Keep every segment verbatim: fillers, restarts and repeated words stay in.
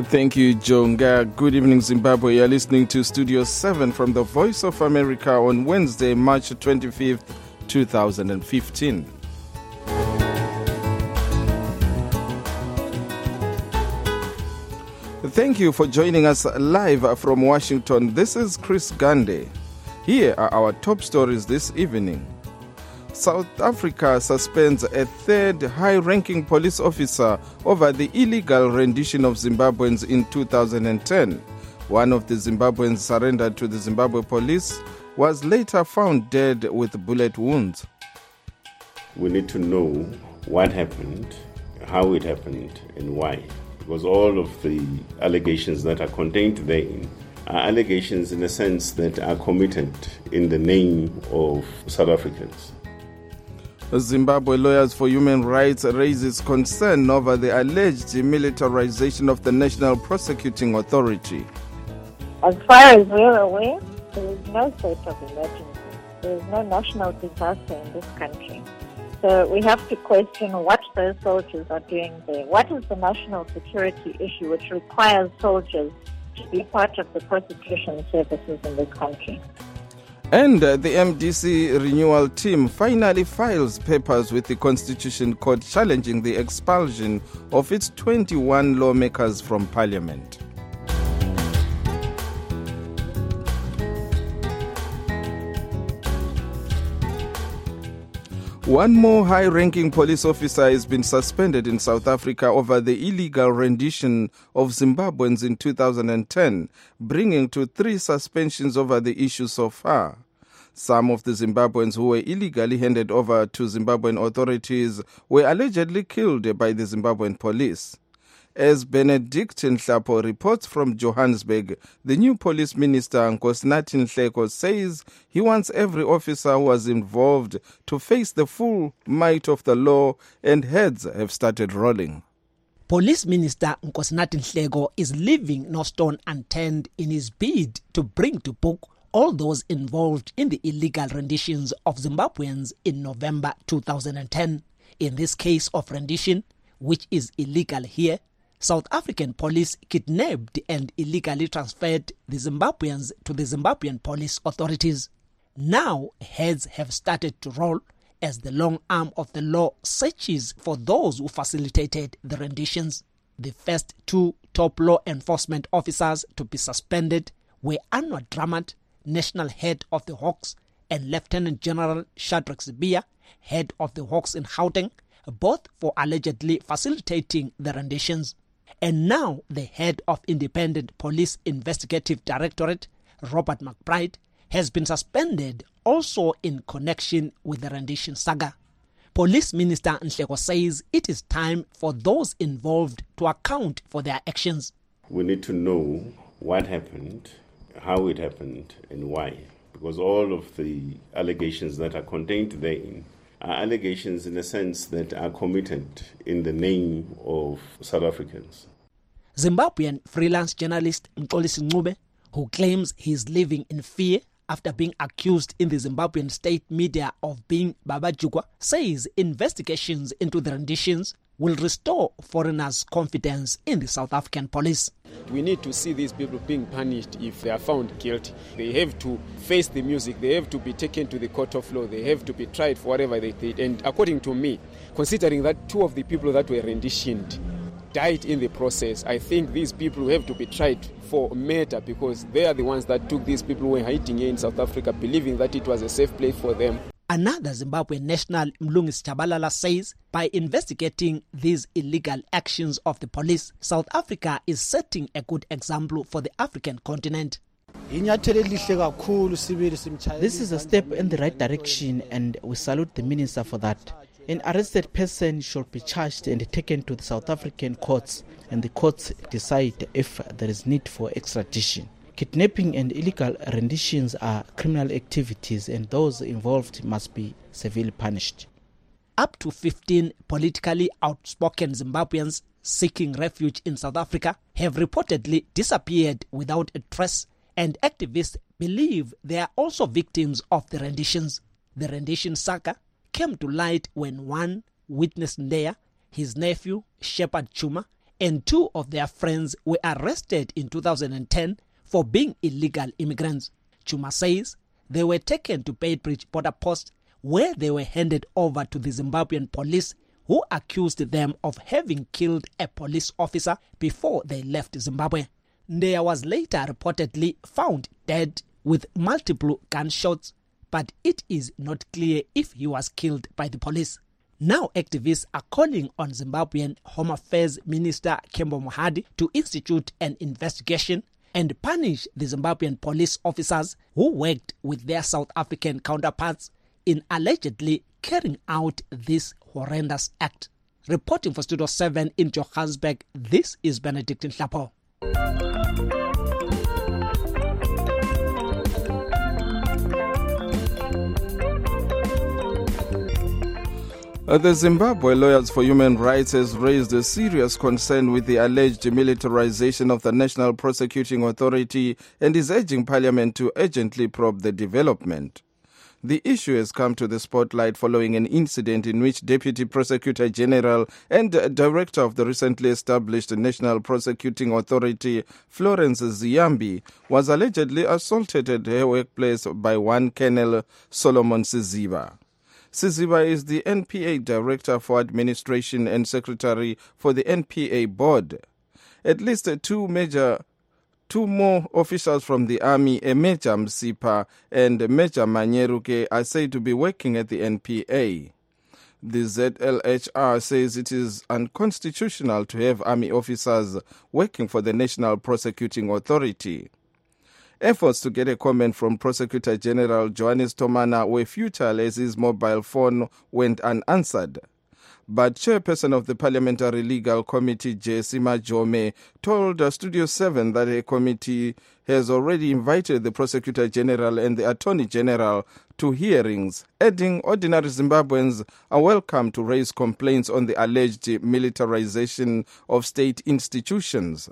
Thank you, Jonga. Good evening, Zimbabwe. You're listening to Studio seven from the Voice of America on Wednesday, March twenty-fifth, twenty fifteen. Thank you for joining us live from Washington. This is Chris Gande. Here are our top stories this evening. South Africa suspends a third high-ranking police officer over the illegal rendition of Zimbabweans in two thousand ten. One of the Zimbabweans surrendered to the Zimbabwe police was later found dead with bullet wounds. We need to know what happened, how it happened, and why. Because all of the allegations that are contained therein are allegations in a sense that are committed in the name of South Africans. Zimbabwe Lawyers for Human Rights raises concern over the alleged militarization of the National Prosecuting Authority. As far as we're aware, there is no state of emergency. There is no national disaster in this country. So we have to question what those soldiers are doing there. What is the national security issue which requires soldiers to be part of the prosecution services in this country? And uh, the M D C renewal team finally files papers with the Constitution Court challenging the expulsion of its twenty-one lawmakers from Parliament. One more high-ranking police officer has been suspended in South Africa over the illegal rendition of Zimbabweans in two thousand ten, bringing to three suspensions over the issue so far. Some of the Zimbabweans who were illegally handed over to Zimbabwean authorities were allegedly killed by the Zimbabwean police. As Benedict Nhlapo reports from Johannesburg, the new police minister, Nkosinathi Nhleko, says he wants every officer who was involved to face the full might of the law, and heads have started rolling. Police Minister Nkosinathi Nhleko is leaving no stone unturned in his bid to bring to book all those involved in the illegal renditions of Zimbabweans in November two thousand ten. In this case of rendition, which is illegal here, South African police kidnapped and illegally transferred the Zimbabweans to the Zimbabwean police authorities. Now, heads have started to roll as the long arm of the law searches for those who facilitated the renditions. The first two top law enforcement officers to be suspended were Anwar Dramat, national head of the Hawks, and Lieutenant General Shadrack Sibiya, head of the Hawks in Gauteng, both for allegedly facilitating the renditions. And now the head of Independent Police Investigative Directorate, Robert McBride, has been suspended also in connection with the rendition saga. Police Minister Nhleko says it is time for those involved to account for their actions. We need to know what happened, how it happened, and why. Because all of the allegations that are contained therein are allegations in a sense that are committed in the name of South Africans. Zimbabwean freelance journalist Mxolisi Ncube, who claims he is living in fear after being accused in the Zimbabwean state media of being Babajugwa, says investigations into the renditions will restore foreigners' confidence in the South African police. We need to see these people being punished if they are found guilty. They have to face the music. They have to be taken to the court of law. They have to be tried for whatever they did. And according to me, considering that two of the people that were renditioned died in the process, I think these people have to be tried for murder because they are the ones that took these people who were hiding here in South Africa, believing that it was a safe place for them. Another Zimbabwean national, Mlungisi Chabalala, says by investigating these illegal actions of the police, South Africa is setting a good example for the African continent. This is a step in the right direction and we salute the minister for that. An arrested person should be charged and taken to the South African courts, and the courts decide if there is need for extradition. Kidnapping and illegal renditions are criminal activities and those involved must be severely punished. Up to fifteen politically outspoken Zimbabweans seeking refuge in South Africa have reportedly disappeared without a trace, and activists believe they are also victims of the renditions. The rendition saga came to light when one witness Ndeya, his nephew Shepard Chuma, and two of their friends were arrested in two thousand ten for being illegal immigrants. Chuma says they were taken to Beitbridge border post, where they were handed over to the Zimbabwean police, who accused them of having killed a police officer before they left Zimbabwe. Ndea was later reportedly found dead with multiple gunshots, but it is not clear if he was killed by the police. Now activists are calling on Zimbabwean Home Affairs Minister Kembo Mohadi to institute an investigation and punish the Zimbabwean police officers who worked with their South African counterparts in allegedly carrying out this horrendous act. Reporting for Studio seven in Johannesburg, this is Benedict Nhlapo. Uh, the Zimbabwe Lawyers for Human Rights has raised a serious concern with the alleged militarization of the National Prosecuting Authority and is urging Parliament to urgently probe the development. The issue has come to the spotlight following an incident in which Deputy Prosecutor General and Director of the recently established National Prosecuting Authority, Florence Ziyambi, was allegedly assaulted at her workplace by one Colonel Solomon Siziba. Siziba is the N P A Director for Administration and Secretary for the N P A Board. At least two major Two more officials from the army, a Major Msipa and Major Manyeruke, are said to be working at the N P A. The Z L H R says it is unconstitutional to have army officers working for the National Prosecuting Authority. Efforts to get a comment from Prosecutor General Johannes Tomana were futile as his mobile phone went unanswered. But Chairperson of the Parliamentary Legal Committee, Jesima Jome, told Studio seven that a committee has already invited the Prosecutor General and the Attorney General to hearings, adding ordinary Zimbabweans are welcome to raise complaints on the alleged militarization of state institutions.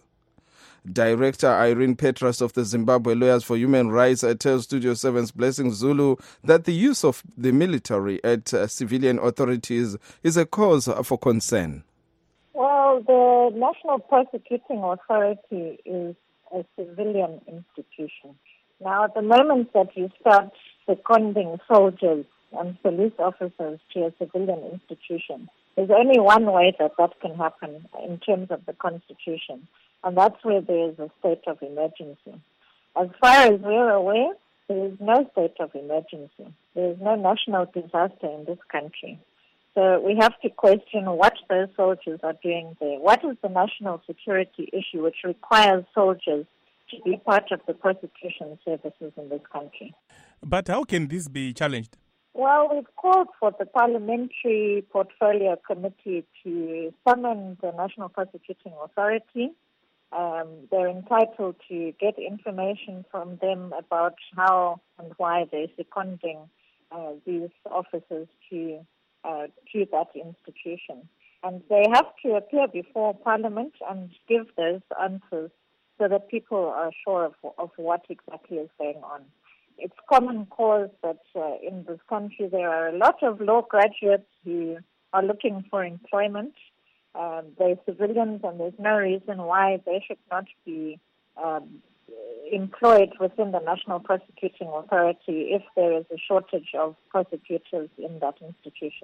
Director Irene Petras of the Zimbabwe Lawyers for Human Rights tells Studio seven's Blessing Zulu that the use of the military at uh, civilian authorities is a cause for concern. Well, the National Prosecuting Authority is a civilian institution. Now, at the moment that you start seconding soldiers and police officers to a civilian institution, there's only one way that that can happen in terms of the Constitution, and that's where there is a state of emergency. As far as we're aware, there is no state of emergency. There is no national disaster in this country. So we have to question what those soldiers are doing there. What is the national security issue which requires soldiers to be part of the prosecution services in this country? But how can this be challenged? Well, we've called for the Parliamentary Portfolio Committee to summon the National Prosecuting Authority. Um, they're entitled to get information from them about how and why they're seconding uh, these officers to, uh, to that institution. And they have to appear before Parliament and give those answers so that people are sure of, of what exactly is going on. It's common cause that uh, in this country there are a lot of law graduates who are looking for employment. Um, they're civilians, and there's no reason why they should not be um, employed within the National Prosecuting Authority if there is a shortage of prosecutors in that institution.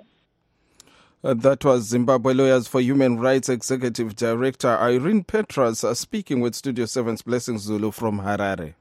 Uh, that was Zimbabwe Lawyers for Human Rights Executive Director Irene Petras uh, speaking with Studio seven's Blessing Zulu from Harare.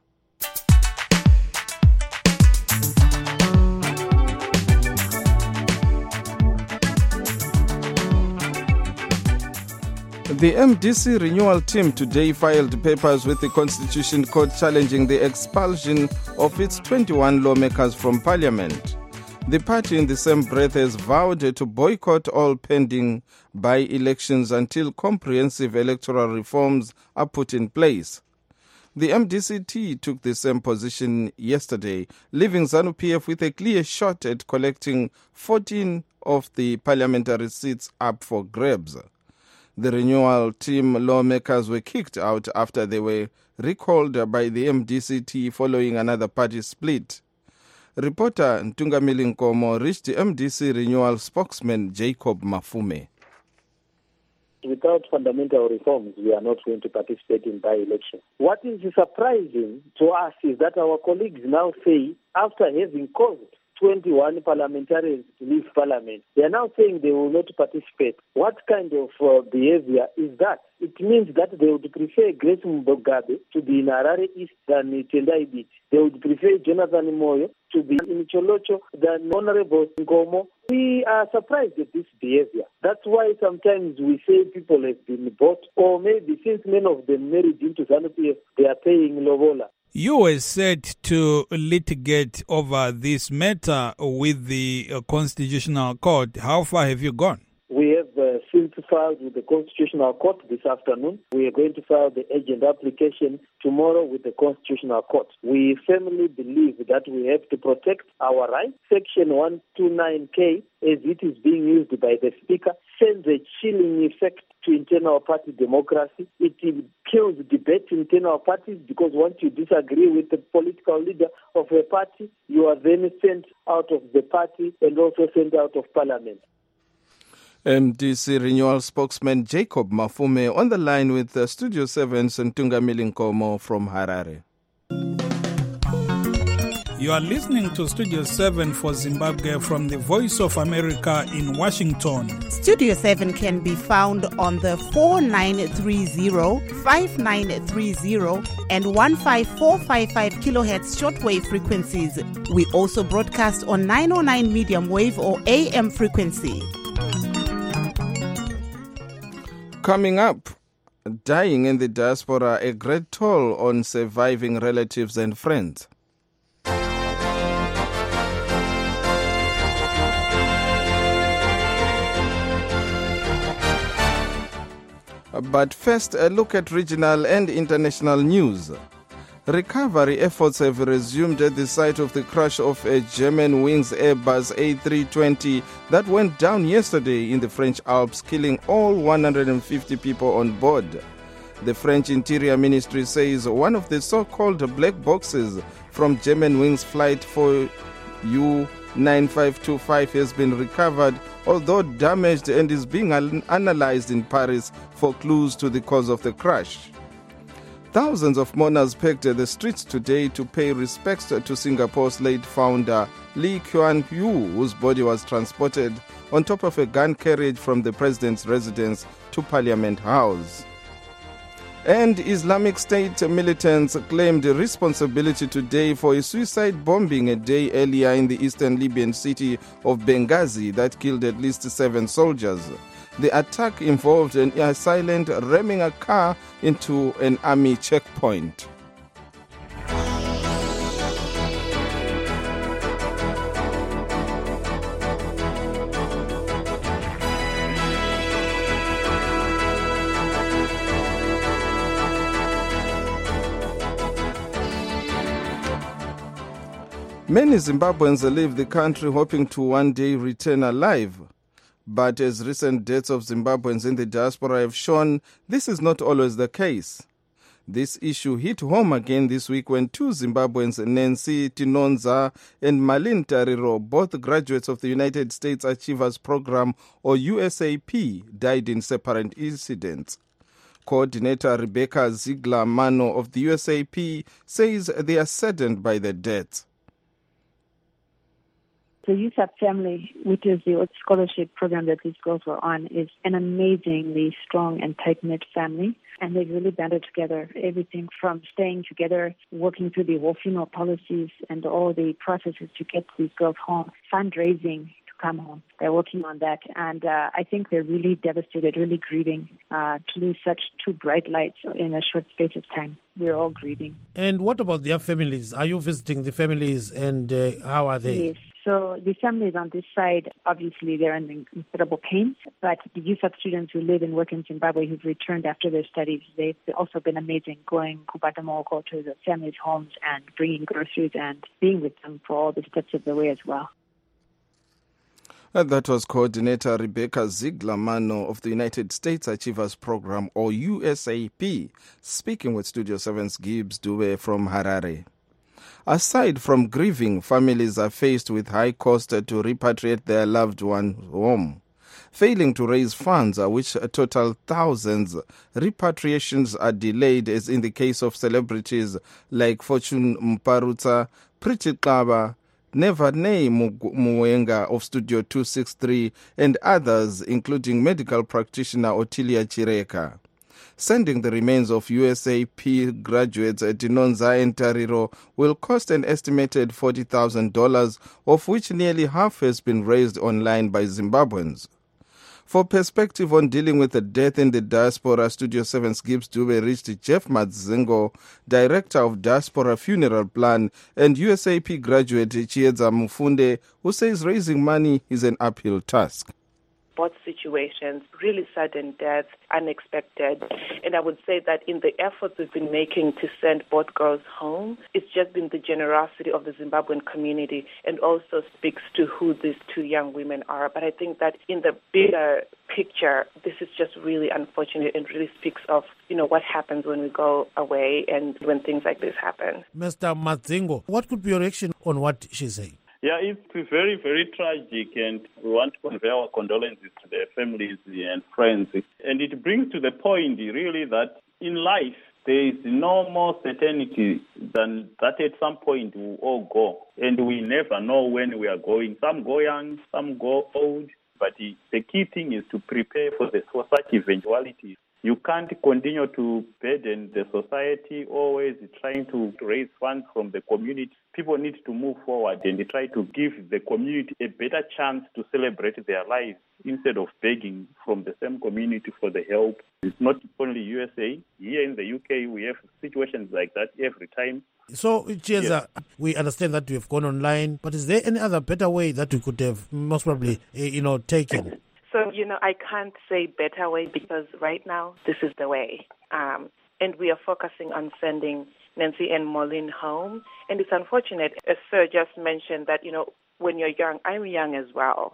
The M D C renewal team today filed papers with the Constitution Court challenging the expulsion of its twenty-one lawmakers from Parliament. The party in the same breath has vowed to boycott all pending by-elections until comprehensive electoral reforms are put in place. The M D C T took the same position yesterday, leaving ZANU-P F with a clear shot at collecting fourteen of the parliamentary seats up for grabs. The renewal team lawmakers were kicked out after they were recalled by the M D C T following another party split. Reporter Ntungamili Nkomo reached the M D C renewal spokesman Jacob Mafume. without fundamental reforms, we are not going to participate in by-election. What is surprising to us is that our colleagues now say, after having caused twenty-one parliamentarians to leave parliament, they are now saying they will not participate. What kind of uh, behavior is that? It means that they would prefer Grace Mugabe to be in Harare East than Tendai Beach. They would prefer Jonathan Moyo to be in Cholocho than Honorable Nkomo. We are surprised at this behavior. That's why sometimes we say people have been bought, or maybe since many of them married into ZANU-P F, they are paying lobola. You were set to litigate over this matter with the uh, Constitutional Court. How far have you gone? We have uh, since filed with the Constitutional Court this afternoon. We are going to file the urgent application tomorrow with the Constitutional Court. We firmly believe that we have to protect our rights. Section one twenty-nine K, as it is being used by the Speaker, sends a chilling effect to internal party democracy. It kills debate in internal parties because once you disagree with the political leader of a party, you are then sent out of the party and also sent out of parliament. M D C Renewal spokesman Jacob Mafume on the line with uh, Studio seven's Ntunga Milinkomo from Harare. You are listening to Studio seven for Zimbabwe from the Voice of America in Washington. Studio seven can be found on the four nine three zero, five nine three zero and one five four five five kilohertz shortwave frequencies. We also broadcast on nine oh nine medium wave or A M frequency. Coming up, dying in the diaspora, a great toll on surviving relatives and friends. But first, a look at regional and international news. Recovery efforts have resumed at the site of the crash of a Germanwings Airbus A three twenty that went down yesterday in the French Alps, killing all one hundred fifty people on board. The French Interior Ministry says one of the so-called black boxes from Germanwings flight for U nine five two five has been recovered, although damaged, and is being analyzed in Paris for clues to the cause of the crash. Thousands of mourners packed the streets today to pay respects to Singapore's late founder Lee Kuan Yew, whose body was transported on top of a gun carriage from the president's residence to Parliament House. And Islamic State militants claimed responsibility today for a suicide bombing a day earlier in the eastern Libyan city of Benghazi that killed at least seven soldiers. The attack involved an assailant ramming a car into an army checkpoint. Many Zimbabweans leave the country hoping to one day return alive. But as recent deaths of Zimbabweans in the diaspora have shown, this is not always the case. This issue hit home again this week when two Zimbabweans, Nancy Tinonza and Malin Tariro, both graduates of the United States Achievers Program or U S A P, died in separate incidents. Coordinator Rebecca Ziegler-Mano of the U S A P says they are saddened by the deaths. The U S A P family, which is the scholarship program that these girls were on, is an amazingly strong and tight-knit family. And they've really banded together everything from staying together, working through the whole funeral policies and all the processes to get these girls home, fundraising to come home. They're working on that. And uh, I think they're really devastated, really grieving uh, to lose such two bright lights in a short space of time. We're all grieving. And what about their families? Are you visiting the families, and uh, how are they? Yes. So the families on this side, obviously they're in incredible pain, but the U S A P students who live and work in Zimbabwe who've returned after their studies, they've also been amazing, going kubatamoko to the families' homes and bringing groceries and being with them for all the steps of the way as well. And that was Coordinator Rebecca Ziegler-Mano of the United States Achievers Program, or U S A P, speaking with Studio seven's Gibbs Dube from Harare. Aside from grieving, families are faced with high cost to repatriate their loved one home. failing to raise funds, which total thousands. Repatriations are delayed, as in the case of celebrities like Fortune Mparutsa, Priti Xaba, Nevaneh Muwenga of Studio two sixty-three, and others, including medical practitioner Otilia Chireka. Sending the remains of U S A P graduates at Dinonza and Tariro will cost an estimated forty thousand dollars, of which nearly half has been raised online by Zimbabweans. For perspective on dealing with the death in the diaspora, Studio seven's Gibbs Dube reached Jeff Matzingo, Director of Diaspora Funeral Plan, and U S A P graduate Chiedza Mufunde, who says raising money is an uphill task. Both situations, really sudden death, unexpected. And I would say that in the efforts we've been making to send both girls home, it's just been the generosity of the Zimbabwean community and also speaks to who these two young women are. But I think that in the bigger picture, this is just really unfortunate and really speaks of, you know, what happens when we go away and when things like this happen. Mister Matzingo, what could be your reaction on what she's saying? Yeah, it's very, very tragic, and we want to convey our condolences to their families and friends. And it brings to the point, really, that in life, there is no more certainty than that at some point we'll all go. And we never know when we are going. Some go young, some go old. But the key thing is to prepare for, the, for such eventualities. You can't continue to burden the society, always trying to raise funds from the community. People need to move forward and try to give the community a better chance to celebrate their lives instead of begging from the same community for the help. It's not only U S A. Here in the U K, we have situations like that every time. So, Chiedza, yes. We understand that we have gone online, but is there any other better way that we could have most probably, you know, taken? So, you know, I can't say better way because right now this is the way. Um, and we are focusing on sending Nancy and Maureen home. And it's unfortunate, as Sir just mentioned, that, you know, when you're young, I'm young as well.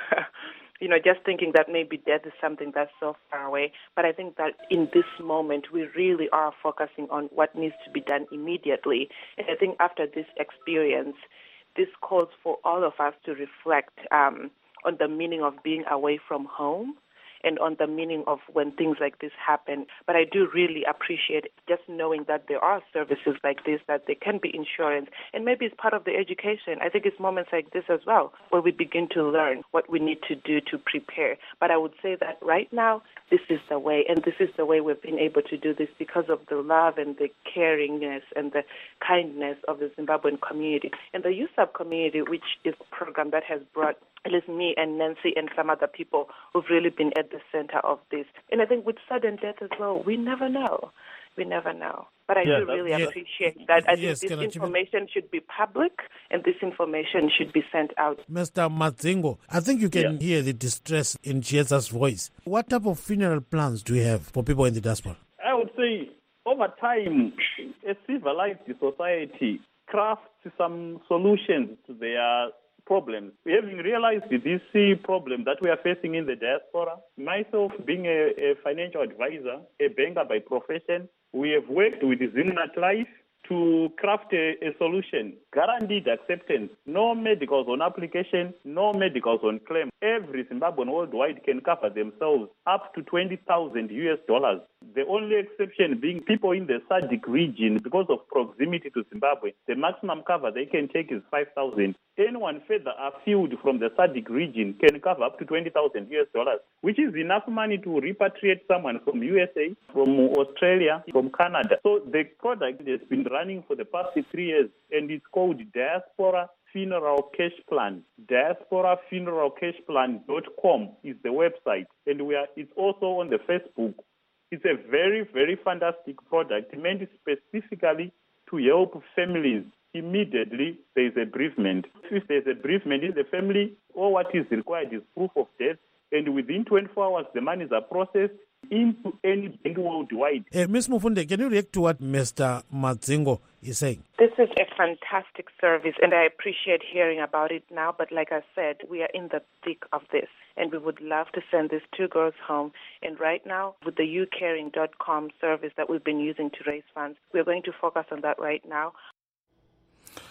You know, just thinking that maybe death is something that's so far away. But I think that in this moment, we really are focusing on what needs to be done immediately. And I think after this experience, this calls for all of us to reflect um, on the meaning of being away from home and on the meaning of when things like this happen. But I do really appreciate just knowing that there are services like this, that there can be insurance, and maybe it's part of the education. I think it's moments like this as well where we begin to learn what we need to do to prepare. But I would say that right now, this is the way, and this is the way we've been able to do this because of the love and the caringness and the kindness of the Zimbabwean community. And the U S A P community, which is a program that has brought at least me and Nancy and some other people who've really been at the center of this. And I think with sudden death as well, we never know. We never know. But I yeah, do really yeah. appreciate that. I yes, think this information should be public and this information should be sent out. Mister Matzingo, I think you can yeah. hear the distress in Chiedza's voice. What type of funeral plans do you have for people in the diaspora? I would say over time, a civilized society crafts some solutions to their problems. We have realized this problem that we are facing in the diaspora. Myself, being a, a financial advisor, a banker by profession, we have worked with Zimnat Life to craft a, a solution, guaranteed acceptance, no medicals on application, no medicals on claim. Every Zimbabwean worldwide can cover themselves up to twenty thousand U S dollars. The only exception being people in the S A D C region, because of proximity to Zimbabwe, the maximum cover they can take is five thousand. Anyone further afield from the S A D C region can cover up to twenty thousand U S dollars, which is enough money to repatriate someone from U S A, from Australia, from Canada. So the product has been running for the past three years, and it's called Diaspora Funeral Cash Plan. Diaspora Funeral Cash Plan dot com is the website, and we are. It's also on the Facebook. It's a very, very fantastic product meant specifically to help families immediately there is a bereavement. If there is a bereavement in the family, all what is required is proof of death, and within twenty-four hours the monies are processed into any bank worldwide. Uh, Miz Mufunde, can you react to what Mister Matzingo is saying? This is a fantastic service, and I appreciate hearing about it now. But like I said, we are in the thick of this, and we would love to send these two girls home. And right now, with the u caring dot com service that we've been using to raise funds, we're going to focus on that right now.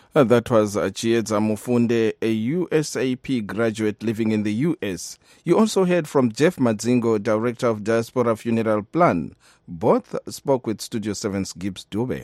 Uh, that was uh, Chiedza Mufunde, a U S A P graduate living in the U S. You also heard from Jeff Madzingo, Director of Diaspora Funeral Plan. Both spoke with Studio seven's Gibbs Dube.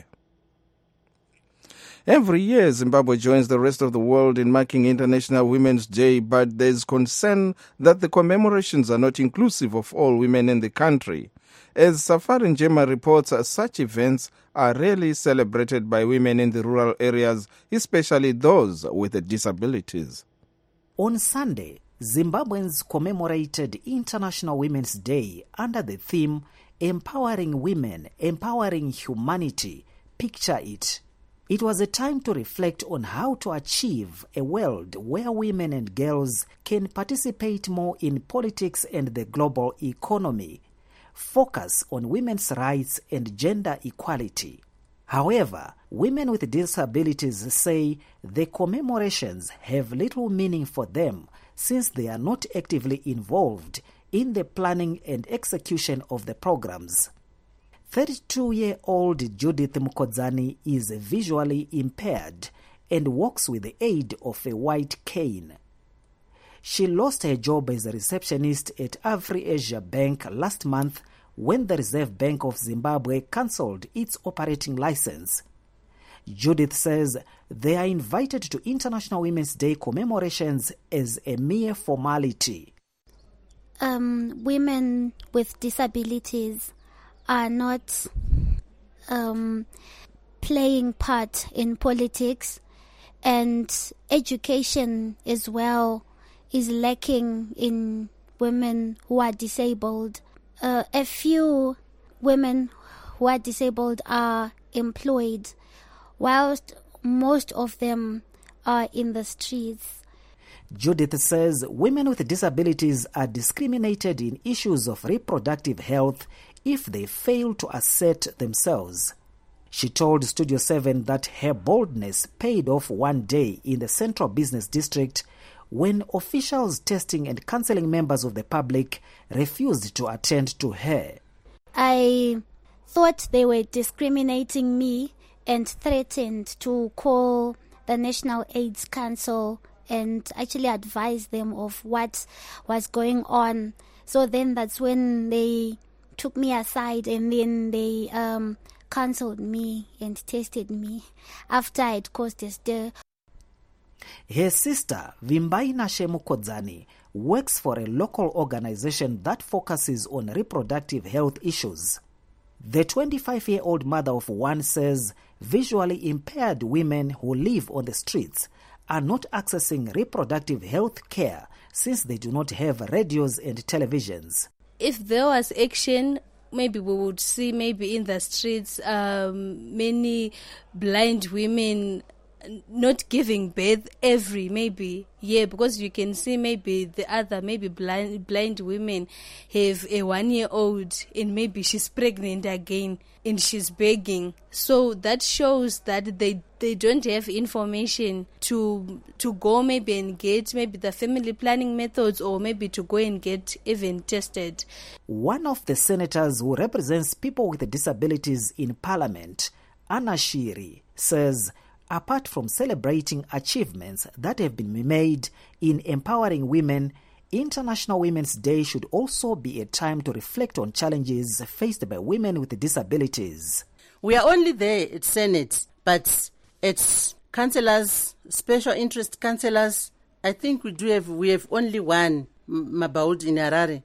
Every year, Zimbabwe joins the rest of the world in marking International Women's Day, but there's concern that the commemorations are not inclusive of all women in the country. As Safari Njema reports, such events are rarely celebrated by women in the rural areas, especially those with disabilities. On Sunday, Zimbabweans commemorated International Women's Day under the theme Empowering Women, Empowering Humanity. Picture it. It was a time to reflect on how to achieve a world where women and girls can participate more in politics and the global economy. Focus on women's rights and gender equality. However, women with disabilities say the commemorations have little meaning for them since they are not actively involved in the planning and execution of the programs. thirty-two-year-old Judith Mkodzani is visually impaired and walks with the aid of a white cane. She lost her job as a receptionist at AfriAsia Bank last month when the Reserve Bank of Zimbabwe cancelled its operating license. Judith says they are invited to International Women's Day commemorations as a mere formality. Um, women with disabilities are not um, playing part in politics, and education as well is lacking in women who are disabled. Uh, a few women who are disabled are employed, whilst most of them are in the streets. Judith says women with disabilities are discriminated in issues of reproductive health if they fail to assert themselves. She told Studio seven that her boldness paid off one day in the Central Business District when officials testing and counseling members of the public refused to attend to her. I thought they were discriminating me and threatened to call the National AIDS Council and actually advise them of what was going on. So then that's when they took me aside and then they um, cancelled me and tested me after I had caused a stir. Her sister, Vimbaina Shemukodzani, works for a local organization that focuses on reproductive health issues. The twenty-five-year-old mother of one says visually impaired women who live on the streets are not accessing reproductive health care since they do not have radios and televisions. If there was action, maybe we would see maybe in the streets um, many blind women not giving birth every maybe year, because you can see maybe the other maybe blind blind women have a one year old and maybe she's pregnant again and she's begging. So that shows that they they don't have information to to go maybe and get maybe the family planning methods, or maybe to go and get even tested. One of the senators who represents people with disabilities in Parliament, Anna Shiri, says apart from celebrating achievements that have been made in empowering women, International Women's Day should also be a time to reflect on challenges faced by women with disabilities. We are only there at Senate, but at councillors, special interest councillors, I think we do have, we have only one, Mabaud in Harare.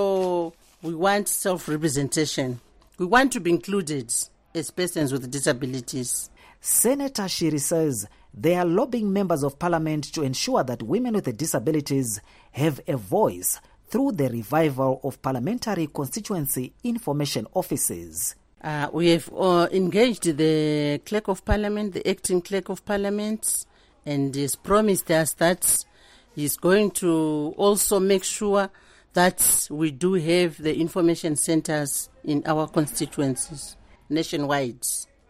So we want self-representation. We want to be included as persons with disabilities. Senator Shiri says they are lobbying members of parliament to ensure that women with disabilities have a voice through the revival of parliamentary constituency information offices. Uh, we have uh, engaged the clerk of parliament, the acting clerk of parliament, and he's promised us that he's going to also make sure that we do have the information centers in our constituencies nationwide.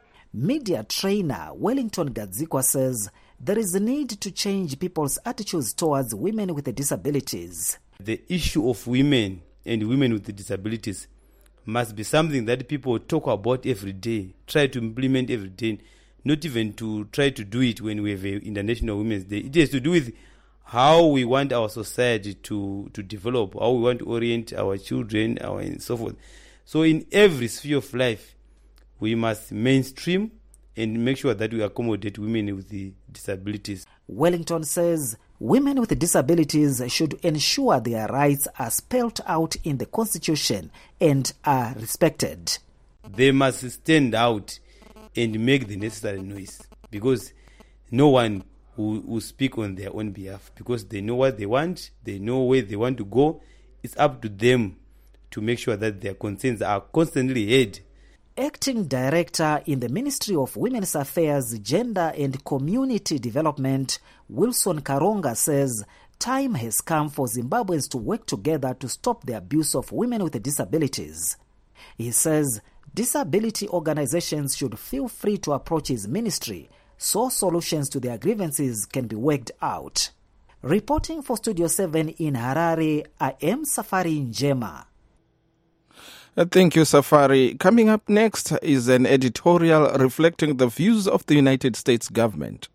Media trainer Wellington Gadzikwa says there is a need to change people's attitudes towards women with disabilities. The issue of women and women with disabilities must be something that people talk about every day, try to implement every day, not even to try to do it when we have an International Women's Day. It has to do with how we want our society to, to develop, how we want to orient our children, our and so forth. So in every sphere of life, we must mainstream and make sure that we accommodate women with the disabilities. Wellington says women with disabilities should ensure their rights are spelled out in the Constitution and are respected. They must stand out and make the necessary noise, because no one will, will speak on their own behalf, because they know what they want, they know where they want to go. It's up to them to make sure that their concerns are constantly heard. Acting Director in the Ministry of Women's Affairs, Gender and Community Development, Wilson Karonga, says time has come for Zimbabweans to work together to stop the abuse of women with disabilities. He says disability organizations should feel free to approach his ministry so solutions to their grievances can be worked out. Reporting for Studio seven in Harare, I am Safari Njema. Thank you, Safari. Coming up next is an editorial reflecting the views of the United States government.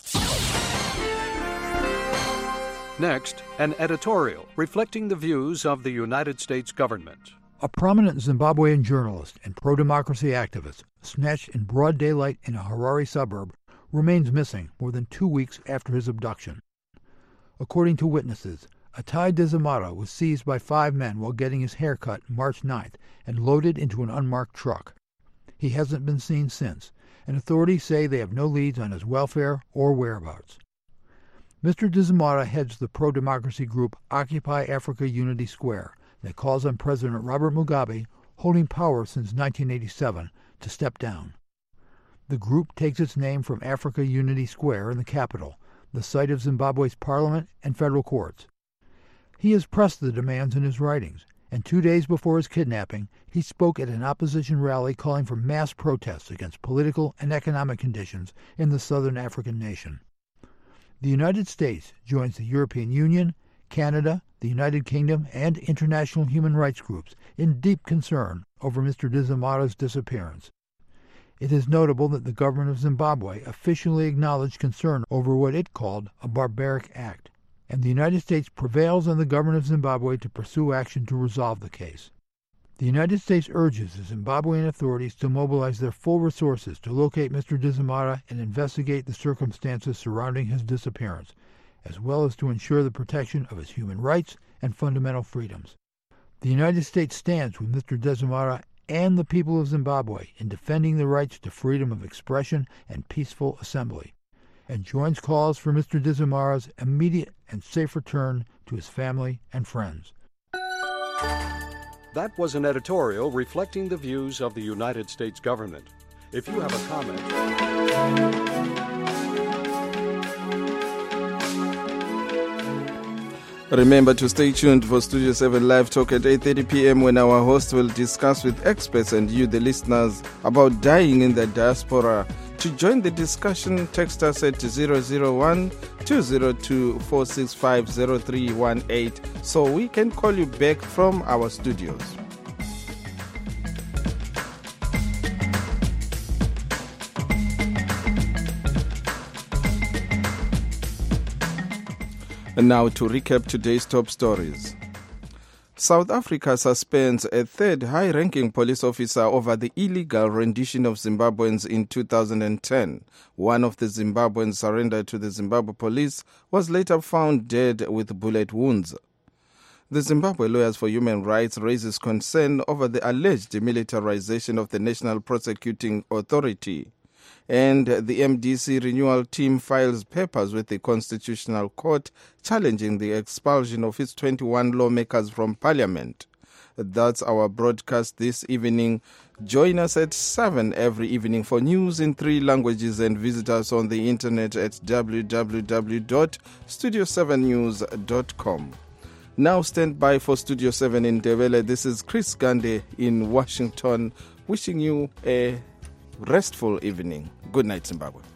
Next, an editorial reflecting the views of the United States government. A prominent Zimbabwean journalist and pro-democracy activist snatched in broad daylight in a Harare suburb remains missing more than two weeks after his abduction. According to witnesses, Atai Dezamara was seized by five men while getting his hair cut March ninth and loaded into an unmarked truck. He hasn't been seen since, and authorities say they have no leads on his welfare or whereabouts. Mister Dezamara heads the pro-democracy group Occupy Africa Unity Square that calls on President Robert Mugabe, holding power since nineteen eighty-seven, to step down. The group takes its name from Africa Unity Square in the capital, the site of Zimbabwe's parliament and federal courts. He has pressed the demands in his writings, and two days before his kidnapping, he spoke at an opposition rally calling for mass protests against political and economic conditions in the southern African nation. The United States joins the European Union, Canada, the United Kingdom, and international human rights groups in deep concern over Mister Dezamara's disappearance. It is notable that the government of Zimbabwe officially acknowledged concern over what it called a barbaric act, and the United States prevails on the government of Zimbabwe to pursue action to resolve the case. The United States urges the Zimbabwean authorities to mobilize their full resources to locate Mister Dezamara and investigate the circumstances surrounding his disappearance, as well as to ensure the protection of his human rights and fundamental freedoms. The United States stands with Mister Dezamara and the people of Zimbabwe in defending the rights to freedom of expression and peaceful assembly, and joins calls for Mister Dezamara's immediate and safe return to his family and friends. That was an editorial reflecting the views of the United States government. If you have a comment... Remember to stay tuned for Studio seven Live Talk at eight thirty p.m. when our host will discuss with experts and you, the listeners, about dying in the diaspora. To join the discussion, text us at zero zero one, two zero two, four six five, zero three one eight so we can call you back from our studios. And now to recap today's top stories. South Africa suspends a third high-ranking police officer over the illegal rendition of Zimbabweans in two thousand ten. One of the Zimbabweans surrendered to the Zimbabwe police was later found dead with bullet wounds. The Zimbabwe Lawyers for Human Rights raises concern over the alleged demilitarization of the National Prosecuting Authority. And the M D C renewal team files papers with the Constitutional Court challenging the expulsion of its twenty-one lawmakers from Parliament. That's our broadcast this evening. Join us at seven every evening for news in three languages and visit us on the internet at w w w dot studio seven news dot com. Now stand by for Studio seven in Ndebele. This is Chris Gande in Washington, wishing you a restful evening. Good night, Zimbabwe.